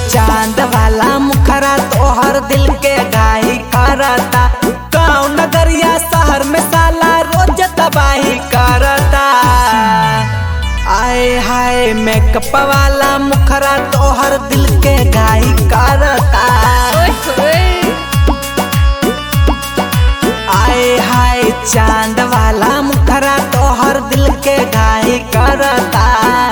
चांद वाला मुखरा तोहर दिल के घाई करता। गाँव नगरिया शहर में साला रोज तबाही करता। आए हाय मेकअप वाला मुखरा तोहर दिल के घाई करता। आए हाय चांद वाला मुखरा तोहर दिल के घाई करता।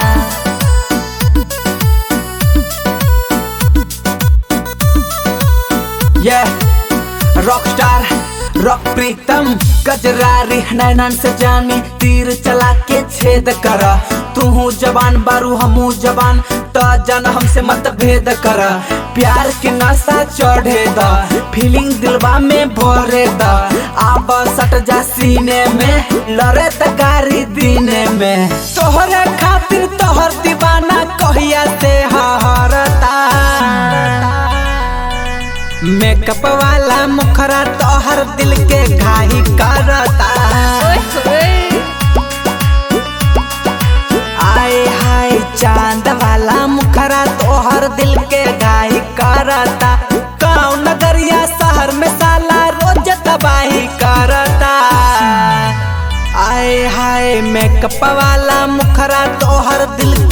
रॉकस्टार रॉक प्रीतम गजरारी नैनन से जानी तीर चला के छेद कर। तू जवान बारू हमू जवान तो जन हमसे मत भेद कर। प्यार के नशा चढ़े द फीलिंग दिलवा में भरे द। आब सट जा सीने में लड़े त गारी दीने में। तोहरे खातिर तोहर दीवाना कहिया से हरता। मेकअप वाला मुखरा तोहर दिल के घाई करता। आए हाय चांद वाला मुखरा तोहर दिल के घाई करता। गाँव नगरिया शहर में साला रोज तबाही करता। आए हाय मेकअप वाला मुखरा तोहर दिल